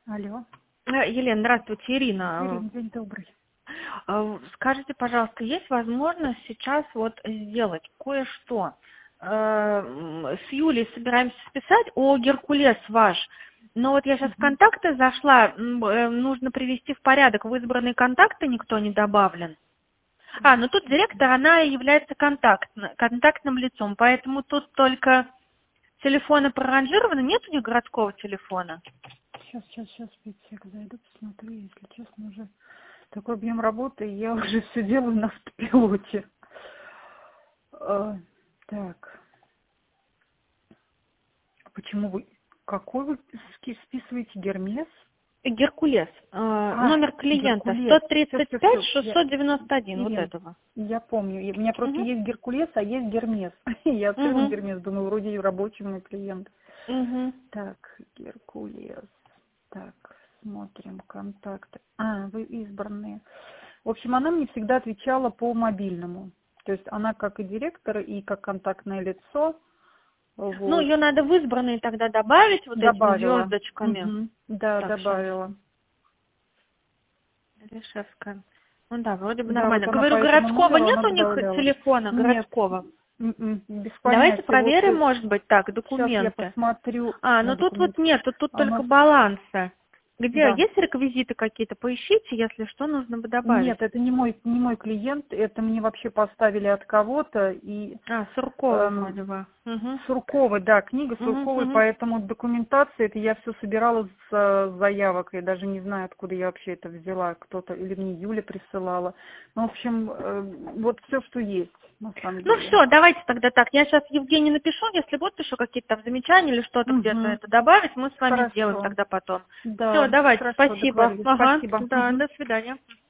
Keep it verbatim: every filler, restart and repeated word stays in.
Алло. Э, Елена, здравствуйте, Ирина. Ирина, день добрый. Э, Скажите, пожалуйста, есть возможность сейчас вот сделать кое-что? Э, м, С Юлей собираемся списать о Геркулес ваш. Но вот я сейчас в Мгм. контакты зашла, м, э, нужно привести в порядок. В избранные контакты никто не добавлен. А, ну тут директор, она является контактно- контактным лицом, поэтому тут только телефоны проранжированы, нет у них городского телефона? Сейчас, сейчас, сейчас, Петя, зайду, посмотрю, если честно, уже такой объем работы, и я уже все делаю на автопилоте. А, так, почему вы, какой вы ски- списываете Гермес? Геркулес. Э, А, Номер клиента Геркулес. сто Все, тридцать все, пять все. Я, шестьсот девяносто один, вот Ирин, этого. я помню. И У меня просто Угу. есть Геркулес, а есть Гермес. Я открыла Угу. Гермес, думаю, вроде и рабочий мой клиент. Угу. Так, Геркулес. Так, смотрим контакты. А, вы избранные. В общем, она мне всегда отвечала по мобильному. То есть она как и директор, и как контактное лицо. Ну, Вот. ее надо в избранные тогда добавить вот этими Добавила. звездочками. Мгм. Да, Так, сейчас. добавила. Решевская. Ну да, вроде бы Да, вот нормально. она по Говорю, этому городского номеру нет она у них добавляла. телефона Нет, городского? м-м, без Давайте понятия. Вот проверим, может быть, так, сейчас я документы. посмотрю А, на ну тут вот документы. нет, тут, тут А у только нас, балансы. Где? да. Есть реквизиты какие-то? Поищите, если что, нужно бы добавить. Нет, это не мой, не мой клиент, это мне вообще поставили от кого-то, и А, Суркова эм, вроде бы. Угу. Сурковой, да, книга Угу, Сурковой, угу. поэтому документация, это я все собирала с э, заявок, я даже не знаю, откуда я вообще это взяла, кто-то, или мне Юля присылала. Ну, в общем, э, вот все, что есть, на самом Ну деле. все, давайте тогда так. Я сейчас Евгении напишу, если будут еще какие-то там замечания или что-то где-то Угу. это добавить, мы с вами сделаем Хорошо. тогда потом. Все, Да, давайте, хорошо, спасибо. договорились. Ага, Спасибо. да, Мгм. до свидания.